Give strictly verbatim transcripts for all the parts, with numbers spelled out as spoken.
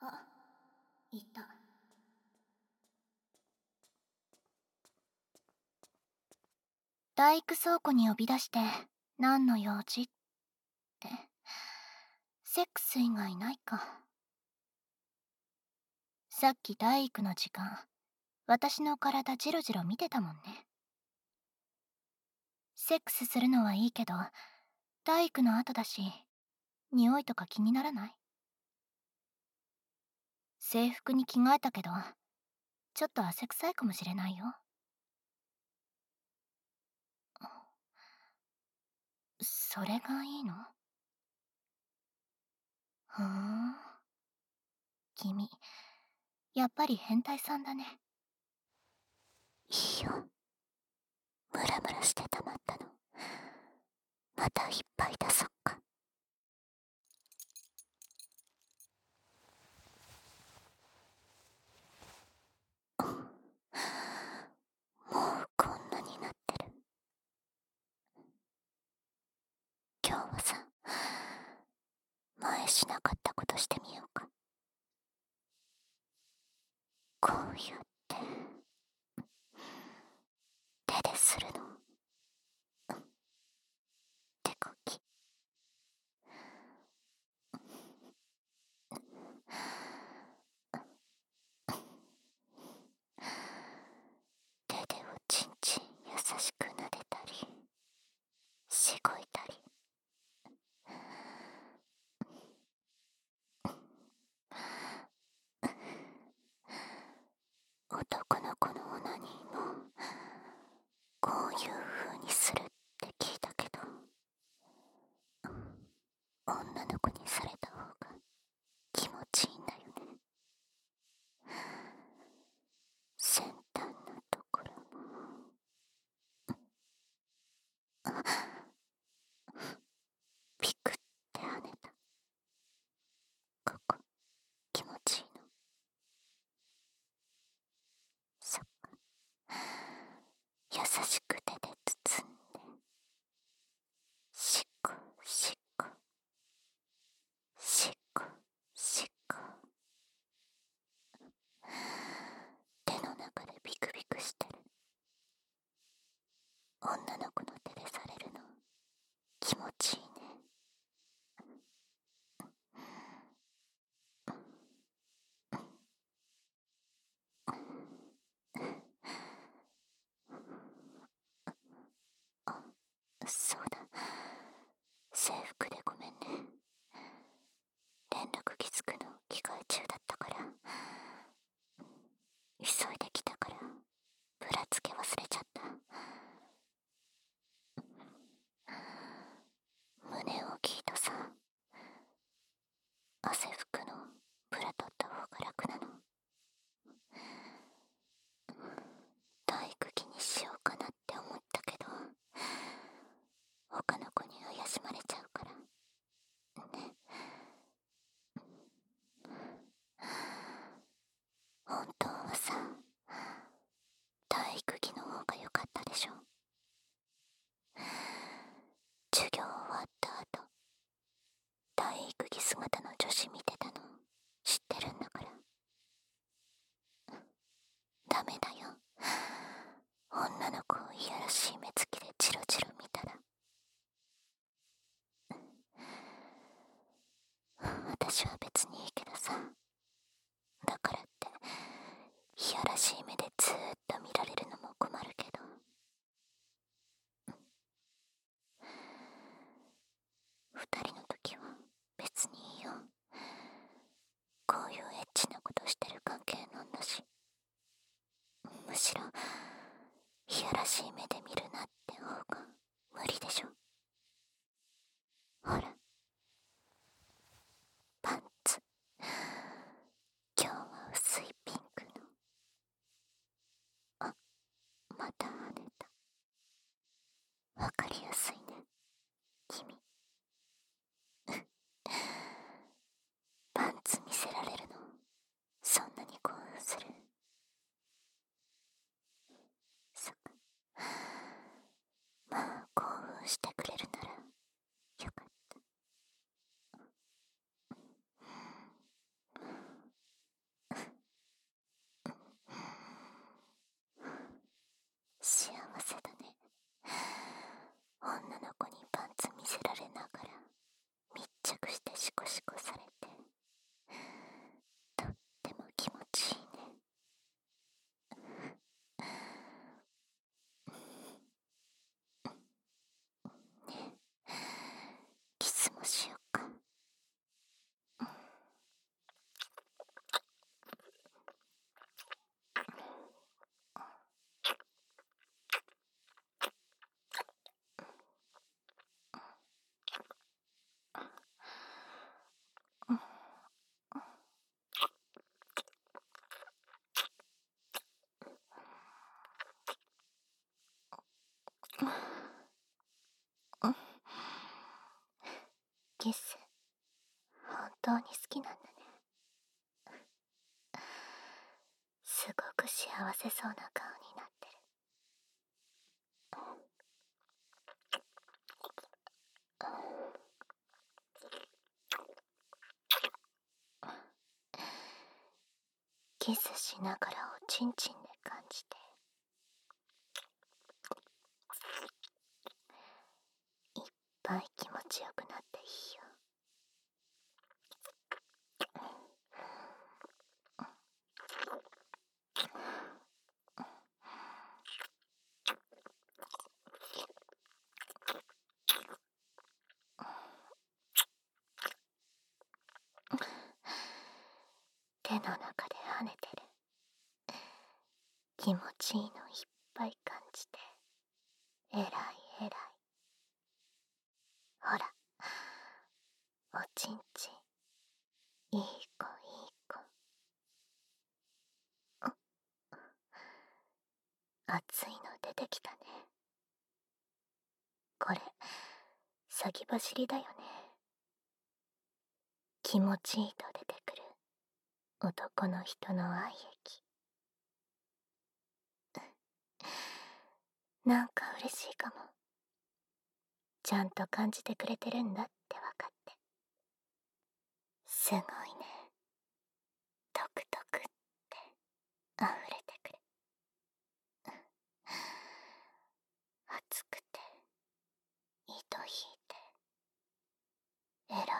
あ、いた。大工倉庫に呼び出して何の用事って。セックス以外ないか。さっき体育の時間、私の体ジロジロ見てたもんね。セックスするのはいいけど、体育の後だし、匂いとか気にならない？制服に着替えたけど、ちょっと汗臭いかもしれないよ。それがいいの？ふーん。君、やっぱり変態さんだね。 いいよ。ムラムラしてたまったの。またいっぱい出そっか。もうこんなになってる。今日はさ、前しなかったことしてみようか。こうやって手でするの。手こき。手でおちんちん優しく撫でたりしごいたり。男の子のオナニーもこういう風にするって聞いたけど、女の子にされた方が気持ちいいんだよね。先端のところもピクって跳ねた。ここ気持ちいいの？そっか。優しく手で包んでしっこしっこしっこしっこ。手の中でビクビクしてる。女の子の手でされるの気持ちいいね。あ、そうだ。制服でごめんね。連絡きつくの着替え中だったから。急いできたからブラつけ忘れちゃった。胸大きいとさ、汗拭くのブラ取った方が楽なの。体育着にしようかなって思ったけど、他の子に怪しまれちゃうからね。本当はさ、体育着の方が良かったでしょ。授業終わった後、体育着姿の女子見てたの知ってるんだから。ダメだよ。女の子をいやらしい目つきでチロチロ見たら。私は別にいいけどさ、だからっていやらしい目でずーっと見られるのも困るけど、二人の時は別にいいよ。こういうエッチなことしてる関係なんだし。むしろいやらしい目で見るなって方が無理でしょ。ほら、パンツ今日は薄いピンクの。あ、また跳ねた。わかりやすいね、君。パンツ見せられるのそんなに興奮する？そっか。まあ興奮してくれるならよかった。 当に好きなんだね。すごく幸せそうな顔になってる。キスしながらおちんちんで感じて、いっぱい気持ちよくなっていいよ。手の中で跳ねてる。気持ちいいのいっぱい感じて、えらいえらい。ほら、おちんちん、いい子いい子。熱いの出てきたね。これ、先走りだよね。気持ちいいと出てくる男の人の愛液。なんか嬉しいかも。ちゃんと感じてくれてるんだって分かって。すごいね。トクトクって溢れてくる。熱くて糸引いて偉いね。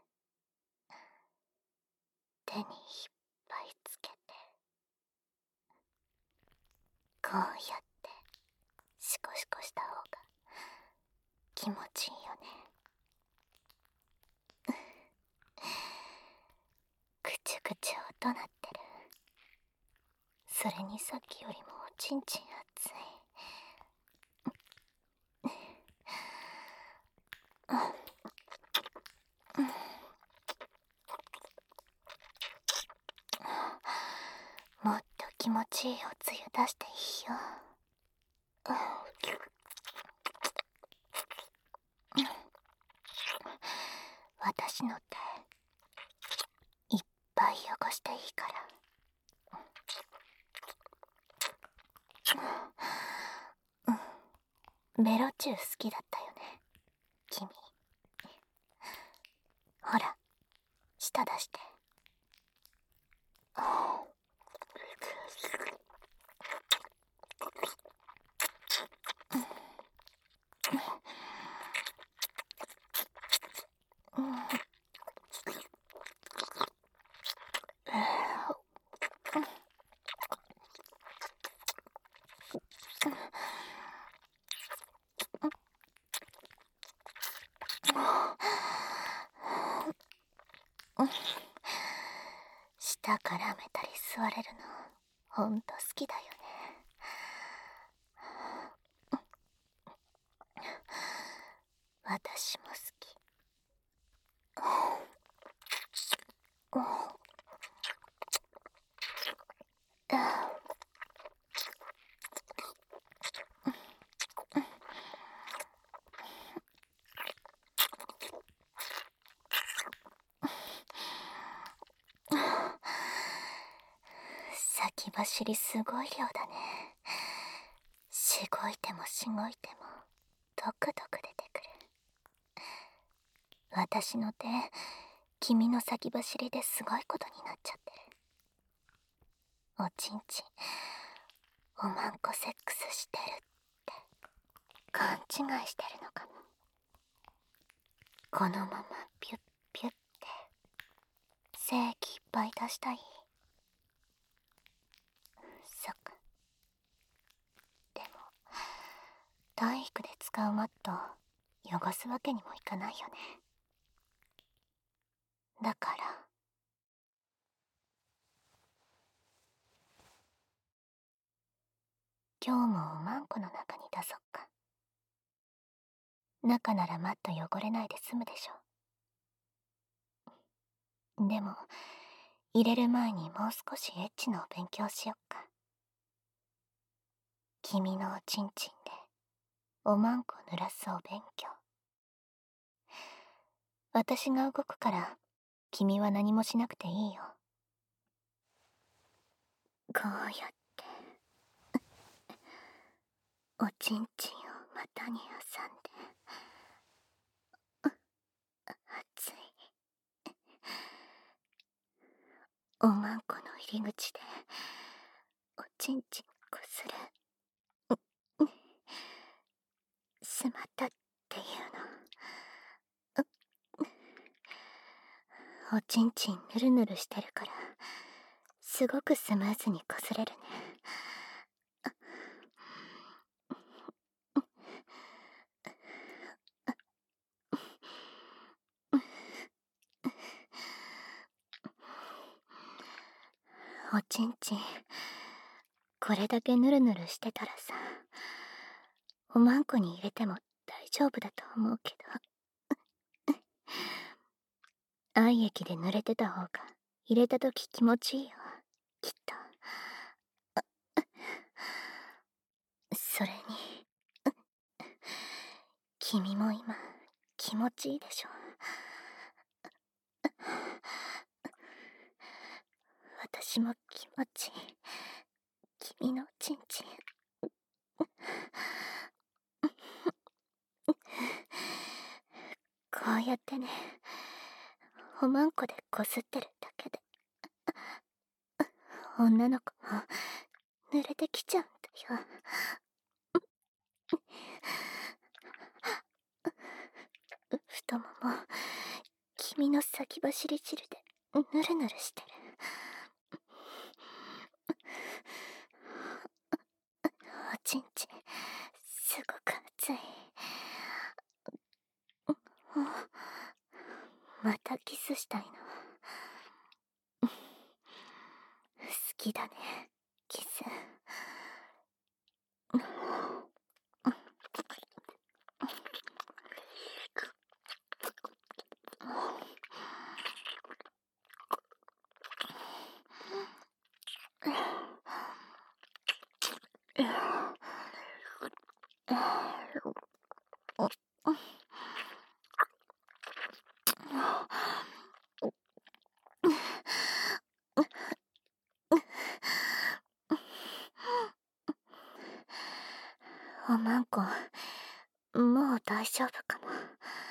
手にいっぱいつけて、こうやってシコシコした方が気持ちいいよね。ぐちゅぐちゅ音鳴ってる。それにさっきよりもおちんちん熱い。もっと気持ちいいおつゆ出していいよ。私の手いっぱい汚していいから。うん、ベロチュー好きだったよね、君。ほら、舌出して。舌絡めたり吸われるのほんと好きだよね。私も好き。先走りすごい量だね。しごいてもしごいてもドクドク出てくる。私の手、君の先走りですごいことになっちゃってる。おちんちん、おまんこセックスしてるって勘違いしてるのかも。このままピュッピュッって精液いっぱい出したい。そっか。でも体育で使うマット汚すわけにもいかないよね。だから今日もおまんこの中に出そっか。中ならマット汚れないで済むでしょ。でも入れる前にもう少しエッチのお勉強しよっか。君のおちんちんでおまんこ濡らすお勉強。私が動くから君は何もしなくていいよ。こうやっておちんちんを股に挟んで、熱いおまんこの入り口でおちんちんこする。すまったっていうの。おちんちんぬるぬるしてるからすごくスムーズにこすれるね。おちんちんこれだけぬるぬるしてたらさ、おまんこに入れても大丈夫だと思うけど愛液で濡れてた方が入れたとき気持ちいいよ、きっと。それに君も今気持ちいいでしょ。私も気持ちいい。君のちんちんこうやってね、おまんこでこすってるだけで女の子も濡れてきちゃうんだよ。太もも君の先走り汁でぬるぬるしてる。おちんちんすごく熱い。またキスしたいの。好きだね、キス。おまんこもう大丈夫かも。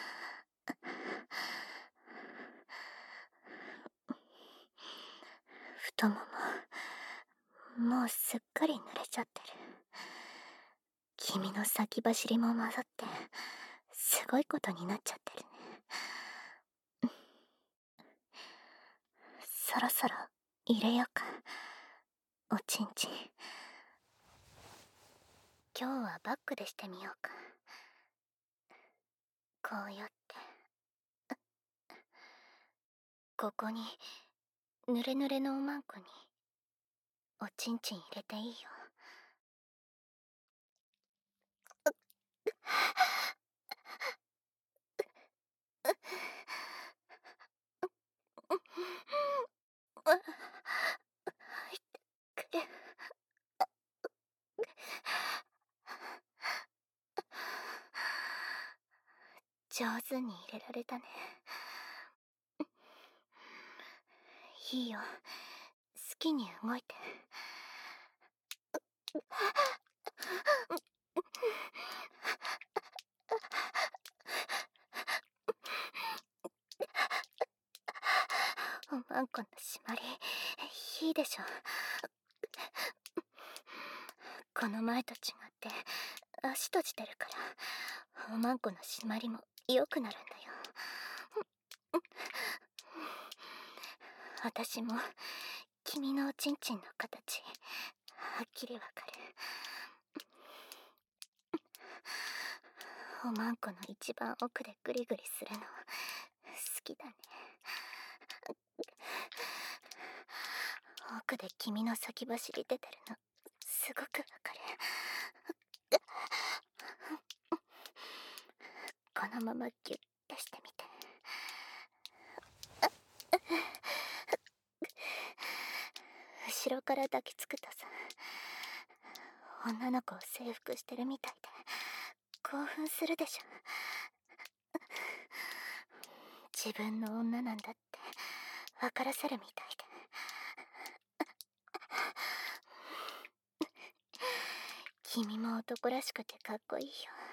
太もももうすっかり濡れちゃってる。君の先走りも混ざってすごいことになっちゃってるね。そろそろ入れようか、おちんちん。今日はバックでしてみようか。こうやってここにぬれぬれのおまんこにおちんちん入れていいよ。上手に入れられたね。いいよ、好きに動いて。おまんこの締まりいいでしょ。この前と違って足閉じてるからおまんこの締まりも良くなるんだよ。私も君のおちんちんの形はっきりわかる。おまんこの一番奥でグリグリするの好きだね。奥で君の先走り出てるのすごくわかる。このままギュッとしてみて。後ろから抱きつくとさ、女の子を征服してるみたいで興奮するでしょ。自分の女なんだって分からせるみたいで。君も男らしくてかっこいいよ。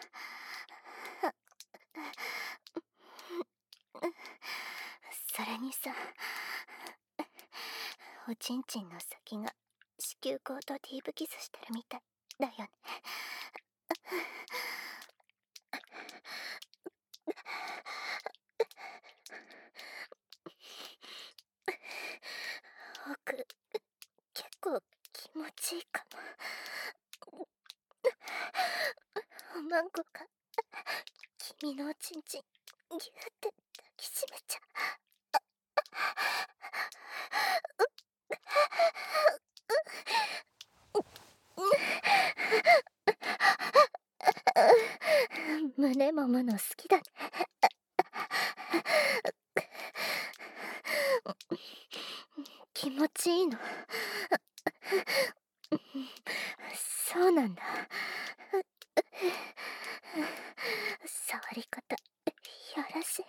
それにさ、おちんちんの先が子宮口とディープキスしてるみたいだよね。奥、結構気持ちいいかも。おまんこが君のおちんちんギューって抱きしめちゃう。胸もむの好きだね。気持ちいいの。そうなんだ。触り方やらしい。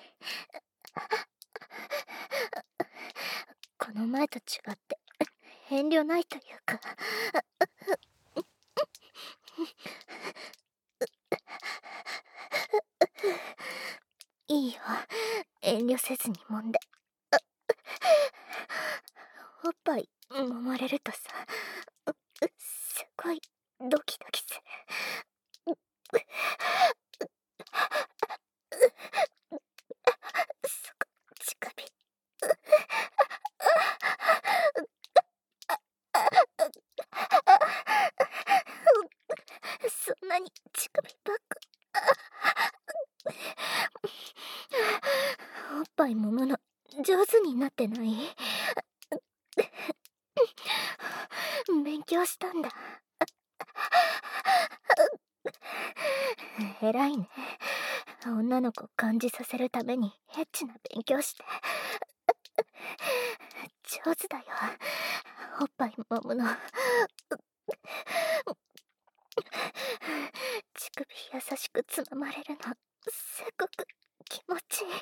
この前と違って遠慮ないというか。いいよ、遠慮せずに揉んで。おっぱい揉まれるとさ、すごいドキドキする。そこ、乳首。そんなに乳首ばっか。おっぱい揉むの上手になってない？勉強したんだ。偉いね。女の子を感じさせるためにエッチな勉強して。上手だよ、おっぱい揉むの。乳首優しくつままれるのすごく気持ちいい。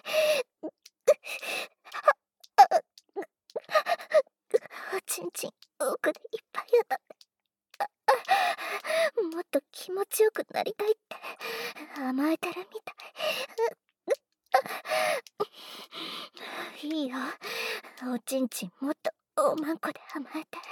おちんちん奥でいっぱいやだね。もっと気持ちよくなりたいって甘えてるみたい。いいよ、おちんちんもっとおまんこで甘えて。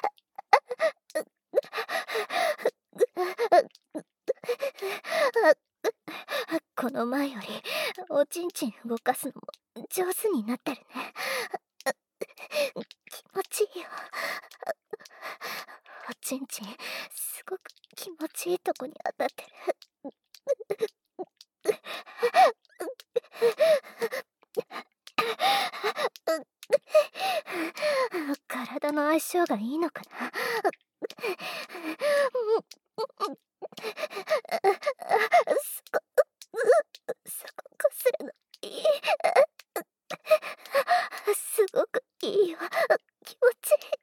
この前よりおちんちん動かすのも上手になってるね。気持ちいいよ。おちんちんすごく気持ちいいとこに当たってる。体の相性がいいのかな。そこ、そここするのいい。すごくいいよ、気持ちいい。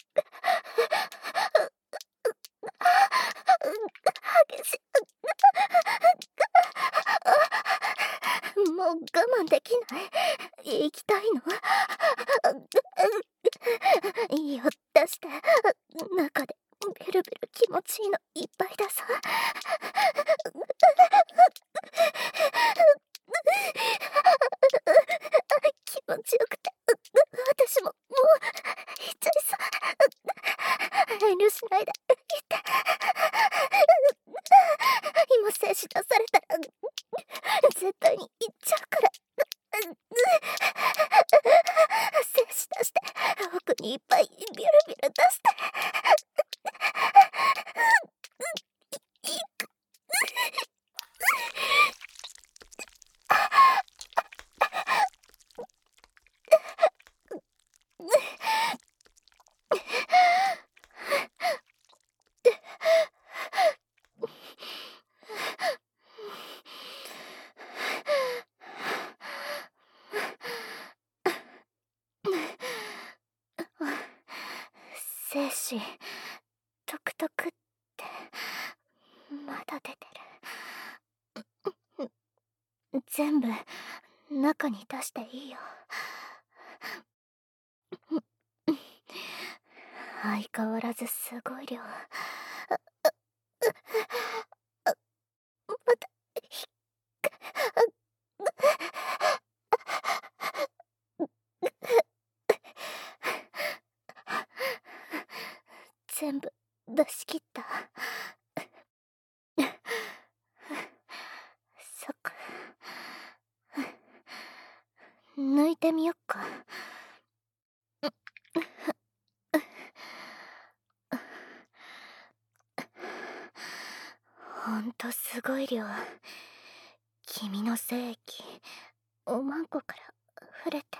激しい。もう我慢できない。行きたいの。いいよ、出して。中でベルベル気持ちいいのいっぱいださ。気持ちよくて私ももう行っちゃいそう。遠慮しないで言って。今精子出されたら絶対に行っちゃうから。精子出して奥にいっぱいビュルビュル出して。精子トクトクってまだ出てる。全部中に出していいよ。 相変わらずすごい量。また、ひ全部出し切った。そっか。抜いてみよっか。ほんとすごい量。君の精液おまんこから触れて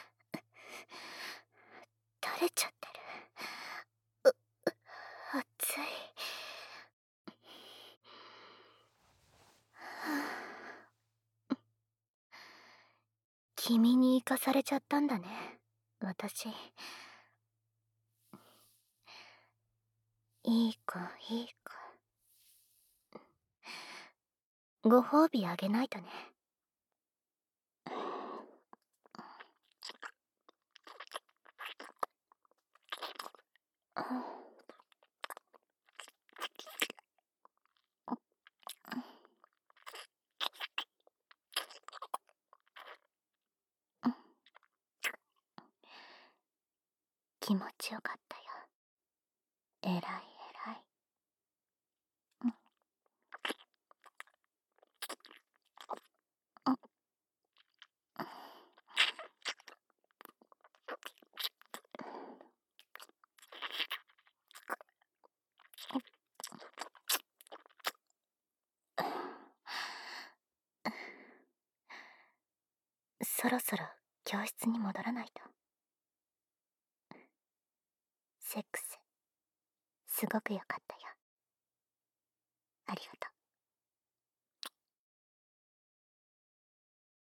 垂れちゃってる。う熱い。君に生かされちゃったんだね、私。いい子いい子。ご褒美あげないとね。気持ちよかったよ。えらいえらい。そろそろ教室に戻らないと。セックスすごく良かったよ。ありがとう。